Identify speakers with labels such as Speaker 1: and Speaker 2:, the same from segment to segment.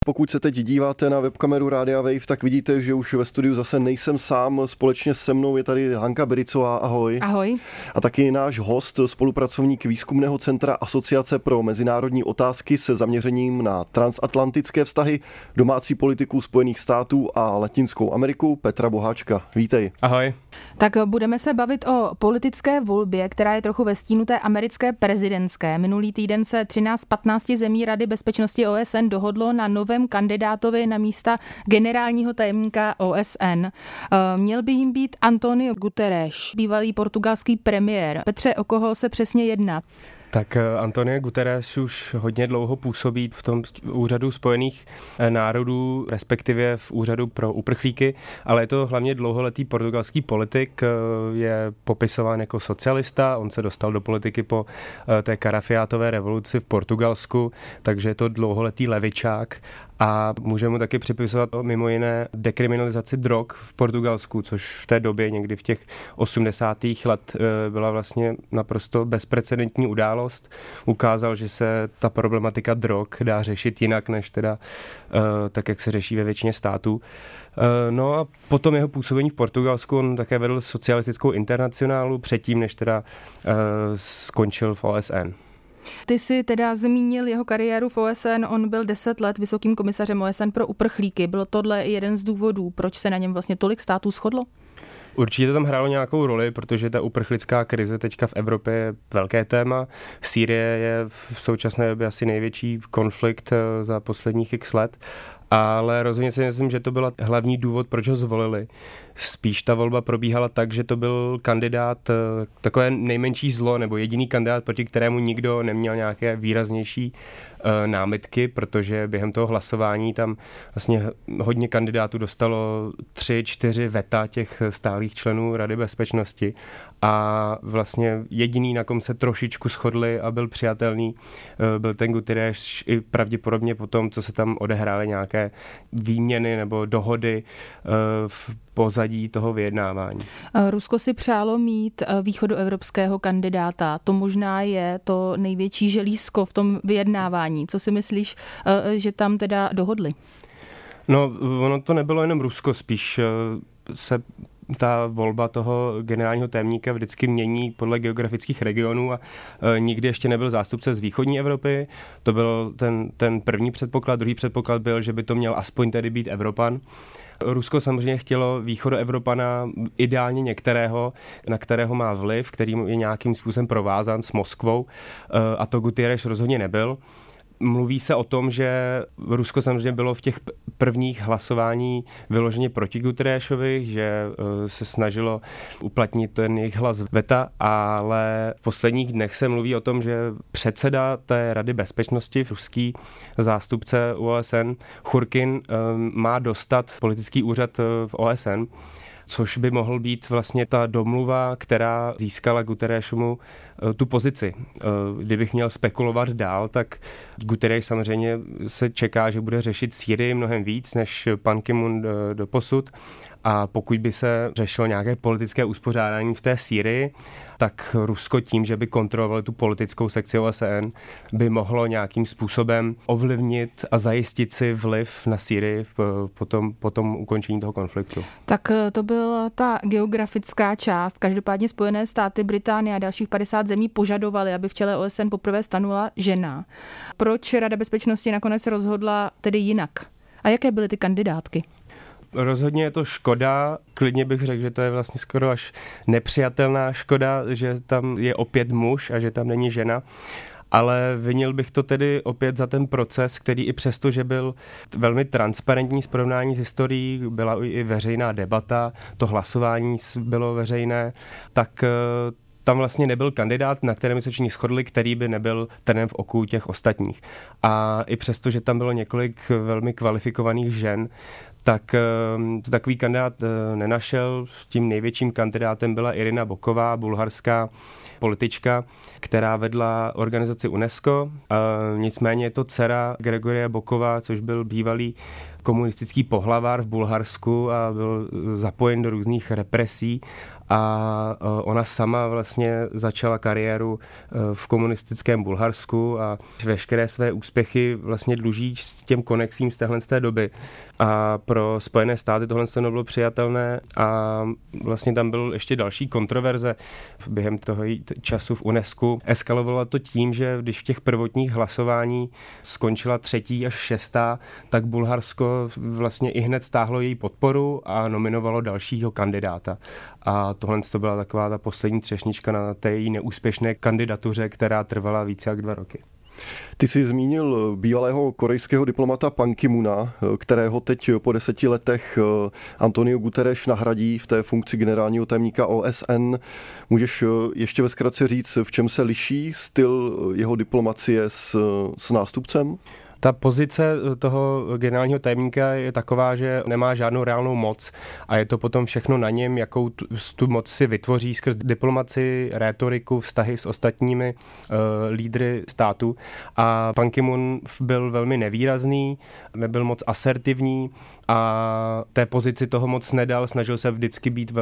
Speaker 1: Pokud se teď díváte na webkameru Rádia Wave, tak vidíte, že už ve studiu zase nejsem sám. Společně se mnou je tady Hanka Bericová, ahoj.
Speaker 2: Ahoj.
Speaker 1: A taky náš host, spolupracovník Výzkumného centra Asociace pro mezinárodní otázky se zaměřením na transatlantické vztahy, domácí politiku Spojených států a Latinskou Ameriku, Petra Boháčka. Vítej.
Speaker 3: Ahoj.
Speaker 2: Tak budeme se bavit o politické volbě, která je trochu ve stínu té americké prezidentské. Minulý týden se 13 z 15 zemí Rady bezpečnosti OSN dohodlo na novém kandidátovi na místa generálního tajemníka OSN. Měl by jim být Antonio Guterres, bývalý portugalský premiér. Petře, o koho se přesně jedná?
Speaker 3: Tak Antonio Guterres už hodně dlouho působí v tom úřadu Spojených národů, respektive v úřadu pro uprchlíky, ale je to hlavně dlouholetý portugalský politik, je popisován jako socialista, on se dostal do politiky po té Carafiátové revoluci v Portugalsku, takže je to dlouholetý levičák. A můžeme mu taky připisovat mimo jiné dekriminalizaci drog v Portugalsku, což v té době někdy v těch 80. let byla vlastně naprosto bezprecedentní událost. Ukázal, že se ta problematika drog dá řešit jinak, než teda tak, jak se řeší ve většině států. No a potom jeho působení v Portugalsku, on také vedl socialistickou internacionálu předtím, než teda skončil v OSN.
Speaker 2: Ty jsi teda zmínil jeho kariéru v OSN, on byl 10 let vysokým komisařem OSN pro uprchlíky. Bylo tohle jeden z důvodů, proč se na něm vlastně tolik států shodlo?
Speaker 3: Určitě to tam hrálo nějakou roli, protože ta uprchlická krize teďka v Evropě je velké téma. Sýrie je v současné době asi největší konflikt za posledních x let. Ale rozhodně si myslím, že to byl hlavní důvod, proč ho zvolili. Spíš ta volba probíhala tak, že to byl kandidát, takové nejmenší zlo, nebo jediný kandidát, proti kterému nikdo neměl nějaké výraznější námitky, protože během toho hlasování tam vlastně hodně kandidátů dostalo 3-4 veta těch stálých členů Rady bezpečnosti a vlastně jediný, na kom se trošičku shodli a byl přijatelný, byl ten Guterres i pravděpodobně po tom, co se tam odehrály nějaké výměny nebo dohody v pozadí toho vyjednávání.
Speaker 2: Rusko si přálo mít východoevropského kandidáta. To možná je to největší želízko v tom vyjednávání. Co si myslíš, že tam teda dohodli?
Speaker 3: No, ono to nebylo jenom Rusko, spíš se ta volba toho generálního tajemníka vždycky mění podle geografických regionů a nikdy ještě nebyl zástupce z východní Evropy. To byl ten první předpoklad. Druhý předpoklad byl, že by to měl aspoň tedy být Evropan. Rusko samozřejmě chtělo východoevropana, ideálně některého, na kterého má vliv, který je nějakým způsobem provázán s Moskvou, a to Guterres rozhodně nebyl. Mluví se o tom, že Rusko samozřejmě bylo v těch prvních hlasování vyloženě proti Guterresovi, že se snažilo uplatnit ten jejich hlas veta, ale v posledních dnech se mluví o tom, že předseda té Rady bezpečnosti, ruský zástupce OSN, Churkin, má dostat politický úřad v OSN, což by mohl být vlastně ta domluva, která získala Guterresomu tu pozici. Kdybych měl spekulovat dál, tak Guterres samozřejmě se čeká, že bude řešit Sýrii mnohem víc než Pan Ki-moon doposud. A pokud by se řešilo nějaké politické uspořádání v té Sýrii, tak Rusko tím, že by kontrolovalo tu politickou sekci OSN, by mohlo nějakým způsobem ovlivnit a zajistit si vliv na Sýrii po tom ukončení toho konfliktu.
Speaker 2: Tak to byla ta geografická část. Každopádně Spojené státy, Británie a dalších 50 zemí požadovali, aby v čele OSN poprvé stanula žena. Proč Rada bezpečnosti nakonec rozhodla tedy jinak? A jaké byly ty kandidátky?
Speaker 3: Rozhodně je to škoda, klidně bych řekl, že to je vlastně skoro až nepřijatelná škoda, že tam je opět muž a že tam není žena. Ale vinil bych to tedy opět za ten proces, který i přesto, že byl velmi transparentní s porovnání s historií, byla i veřejná debata, to hlasování bylo veřejné, tak tam vlastně nebyl kandidát, na kterém se všichni shodli, který by nebyl trnem v oku těch ostatních. A i přesto, že tam bylo několik velmi kvalifikovaných žen, tak takový kandidát nenašel. Tím největším kandidátem byla Irina Boková, bulharská politička, která vedla organizaci UNESCO. Nicméně je to dcera Gregoria Bokova, což byl bývalý komunistický pohlavár v Bulharsku a byl zapojen do různých represí. A ona sama vlastně začala kariéru v komunistickém Bulharsku a veškeré své úspěchy vlastně dluží těm konexím z té doby. A pro Spojené státy tohle nebylo přijatelné a vlastně tam byl ještě další kontroverze během toho času v UNESCO. Eskalovalo to tím, že když v těch prvotních hlasování skončila 3. až 6., tak Bulharsko vlastně ihned stáhlo její podporu a nominovalo dalšího kandidáta. A tohle to byla taková ta poslední třešnička na té její neúspěšné kandidatuře, která trvala více jak 2 roky.
Speaker 1: Ty jsi zmínil bývalého korejského diplomata Pan Ki-moona, kterého teď po 10 letech Antonio Guterres nahradí v té funkci generálního tajemníka OSN. Můžeš ještě ve zkratce říct, v čem se liší styl jeho diplomacie s nástupcem?
Speaker 3: Ta pozice toho generálního tajemníka je taková, že nemá žádnou reálnou moc a je to potom všechno na něm, jakou tu moc si vytvoří skrz diplomaci, rétoriku, vztahy s ostatními lídry státu. A Pan Ki-moon byl velmi nevýrazný, nebyl moc asertivní a té pozici toho moc nedal, snažil se vždycky být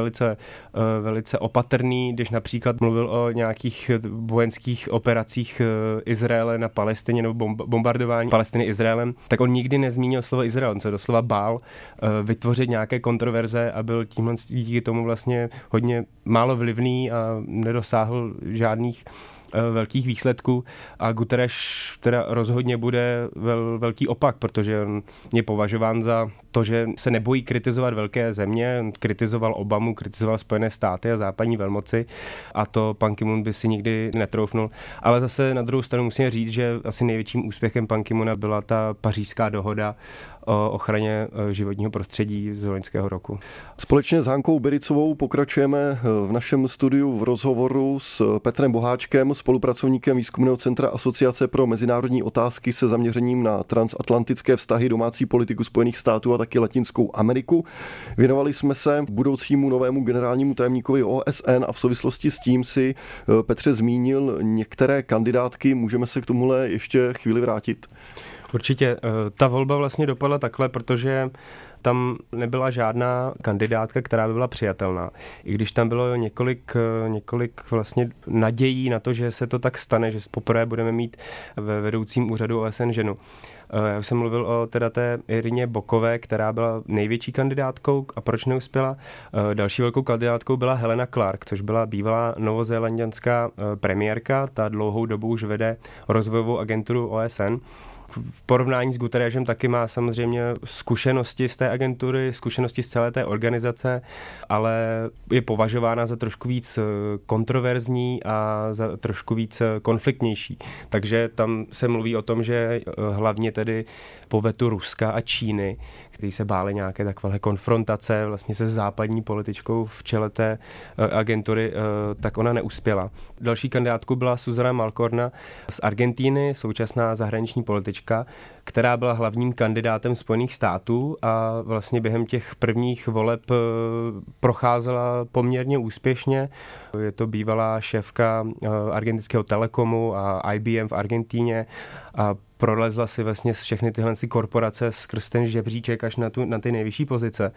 Speaker 3: velice opatrný, když například mluvil o nějakých vojenských operacích Izraele na Palestině nebo bombardování Palestiny Izraelem, tak on nikdy nezmínil slovo Izrael, on se doslova bál vytvořit nějaké kontroverze a byl tímhle díky tomu vlastně hodně málo vlivný a nedosáhl žádných velkých výsledků a Guterres teda rozhodně bude velký opak, protože on je považován za to, že se nebojí kritizovat velké země, on kritizoval Obamu, kritizoval Spojené státy a západní velmoci a to Pan Ki-moon by si nikdy netroufnul. Ale zase na druhou stranu musím říct, že asi největším úspěchem Pan Ki-moona byla ta Pařížská dohoda o ochraně životního prostředí z loňského roku.
Speaker 1: Společně s Hankou Bericovou pokračujeme v našem studiu v rozhovoru s Petrem Boháčkem, spolupracovníkem Výzkumného centra Asociace pro mezinárodní otázky se zaměřením na transatlantické vztahy, domácí politiku Spojených států a taky Latinskou Ameriku. Věnovali jsme se budoucímu novému generálnímu tajemníkovi OSN a v souvislosti s tím si Petře zmínil některé kandidátky. Můžeme se k tomuhle ještě chvíli vrátit?
Speaker 3: Určitě. Ta volba vlastně dopadla takhle, protože tam nebyla žádná kandidátka, která by byla přijatelná. I když tam bylo několik vlastně nadějí na to, že se to tak stane, že poprvé budeme mít ve vedoucím úřadu OSN ženu. Já jsem mluvil o teda té Irině Bokové, která byla největší kandidátkou a proč neuspěla. Další velkou kandidátkou byla Helena Clark, což byla bývalá novozélanďanská premiérka, ta dlouhou dobu už vede rozvojovou agenturu OSN. V porovnání s Guterresem taky má samozřejmě zkušenosti z té agentury, zkušenosti z celé té organizace, ale je považována za trošku víc kontroverzní a za trošku víc konfliktnější. Takže tam se mluví o tom, že hlavně tedy po vetu Ruska a Číny, kteří se báli nějaké takové konfrontace vlastně se západní političkou v čele té agentury, tak ona neuspěla. Další kandidátkou byla Susana Malcorna z Argentíny, současná zahraniční politička, která byla hlavním kandidátem Spojených států a vlastně během těch prvních voleb procházela poměrně úspěšně. Je to bývalá šéfka argentinského telekomu a IBM v Argentíně a prolezla si vlastně všechny tyhle korporace skrz ten žebříček až na ty nejvyšší pozice.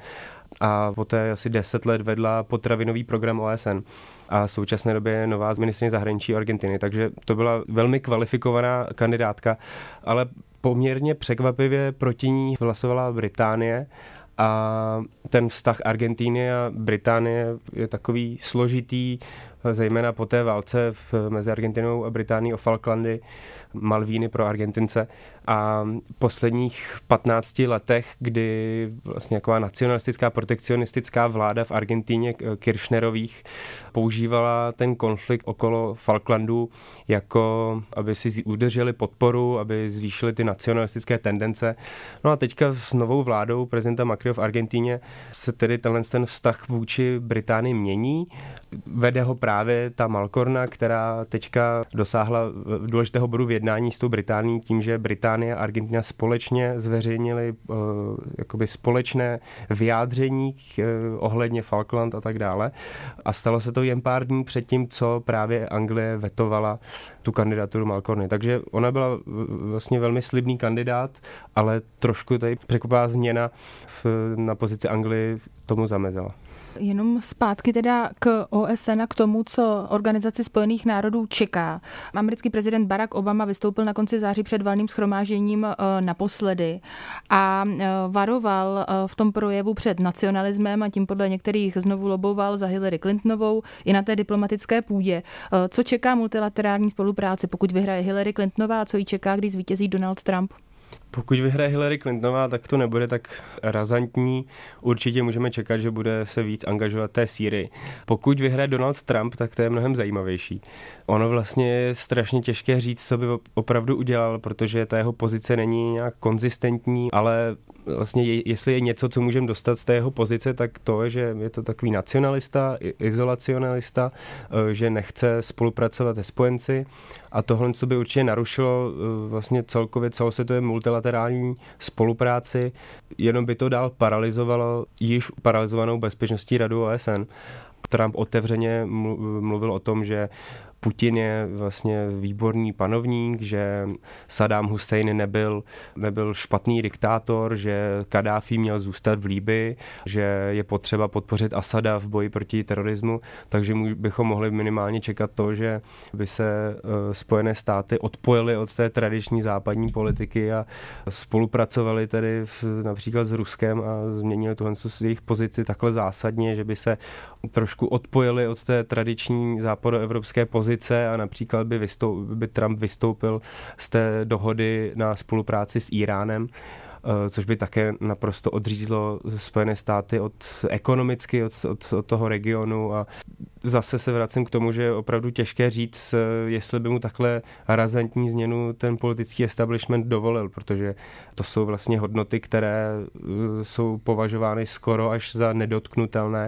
Speaker 3: A poté asi 10 let vedla potravinový program OSN a v současné době je nová ministryně zahraničí Argentiny, takže to byla velmi kvalifikovaná kandidátka, ale poměrně překvapivě proti ní hlasovala Británie a ten vztah Argentiny a Británie je takový složitý, zejména po té válce mezi Argentinou a Británií o Falklandy, Malvíny pro Argentince. A v posledních 15 letech, kdy vlastně taková nacionalistická, protekcionistická vláda v Argentíně Kirchnerových používala ten konflikt okolo Falklandů jako, aby si udrželi podporu, aby zvýšili ty nacionalistické tendence. No a teďka s novou vládou prezidenta Macria v Argentíně se tedy ten vztah vůči Británii mění. Vede ho právě právě ta Malcorna, která teďka dosáhla důležitého bodu v jednání s tou Británií tím, že Británie a Argentina společně zveřejnili jakoby společné vyjádření ohledně Falkland a tak dále. A stalo se to jen pár dní předtím, co právě Anglie vetovala tu kandidaturu Malcorny. Takže ona byla vlastně velmi slibný kandidát, ale trošku tady překvapivá změna na pozici Anglie tomu zamezila.
Speaker 2: Jenom zpátky teda k OSN a k tomu, co Organizaci spojených národů čeká. Americký prezident Barack Obama vystoupil na konci září před valným shromážděním naposledy a varoval v tom projevu před nacionalismem a tím podle některých znovu loboval za Hillary Clintonovou i na té diplomatické půdě. Co čeká multilaterální spolupráci, pokud vyhraje Hillary Clintonová a co jí čeká, když zvítězí Donald Trump?
Speaker 3: Pokud vyhraje Hillary Clintonová, tak to nebude tak razantní. Určitě můžeme čekat, že bude se víc angažovat té Sýrii. Pokud vyhraje Donald Trump, tak to je mnohem zajímavější. Ono vlastně je strašně těžké říct, co by opravdu udělal, protože ta jeho pozice není nějak konzistentní, ale vlastně jestli je něco, co můžeme dostat z té jeho pozice, tak to je, že je to takový nacionalista, izolacionalista, že nechce spolupracovat se spojenci a tohle, co by určitě narušilo vlastně celkově celosvětové multilaterální spolupráci, jenom by to dál paralyzovalo již paralizovanou bezpečnostní radu OSN. Trump otevřeně mluvil o tom, že Putin je vlastně výborný panovník, že Saddam Hussein nebyl špatný diktátor, že Kaddáfí měl zůstat v Libyi, že je potřeba podpořit Asada v boji proti terorismu, takže bychom mohli minimálně čekat to, že by se Spojené státy odpojily od té tradiční západní politiky a spolupracovali tedy například s Ruskem a změnili tuhle jejich pozici takhle zásadně, že by se trošku odpojili od té tradiční západoevropské pozice a například by Trump vystoupil z té dohody na spolupráci s Iránem, což by také naprosto odřízlo Spojené státy ekonomicky od toho regionu a zase se vracím k tomu, že je opravdu těžké říct, jestli by mu takhle razantní změnu ten politický establishment dovolil, protože to jsou vlastně hodnoty, které jsou považovány skoro až za nedotknutelné.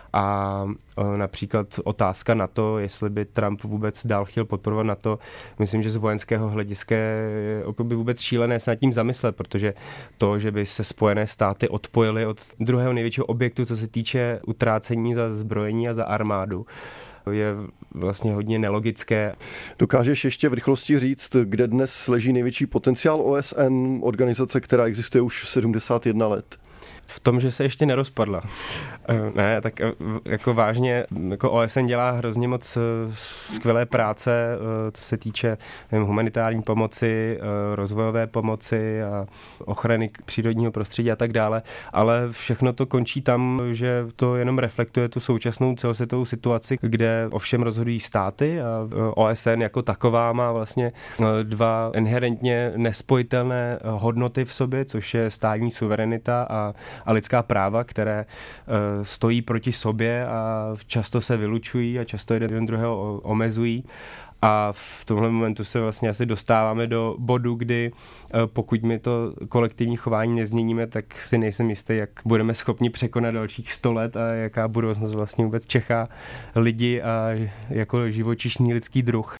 Speaker 3: A například otázka na to, jestli by Trump vůbec dál chtěl podporovat NATO, myslím, že z vojenského hlediska je vůbec šílené se nad tím zamyslet, protože to, že by se Spojené státy odpojily od druhého největšího objektu, co se týče utrácení za zbrojení a za armádu, je vlastně hodně nelogické.
Speaker 1: Dokážeš ještě v rychlosti říct, kde dnes leží největší potenciál OSN, organizace, která existuje už 71 let?
Speaker 3: V tom, že se ještě nerozpadla. Ne, tak jako vážně, jako OSN dělá hrozně moc skvělé práce, co se týče humanitární pomoci, rozvojové pomoci a ochrany přírodního prostředí a tak dále, ale všechno to končí tam, že to jenom reflektuje tu současnou celosvětovou situaci, kde ovšem rozhodují státy a OSN jako taková má vlastně dva inherentně nespojitelné hodnoty v sobě, což je státní suverenita a lidská práva, které stojí proti sobě a často se vylučují a často jeden druhého omezují. A v tomhle momentu se vlastně asi dostáváme do bodu, kdy pokud my to kolektivní chování nezměníme, tak si nejsem jistý, jak budeme schopni překonat dalších 100 let a jaká budoucnost vlastně vůbec čeká lidi a jako živočišný lidský druh.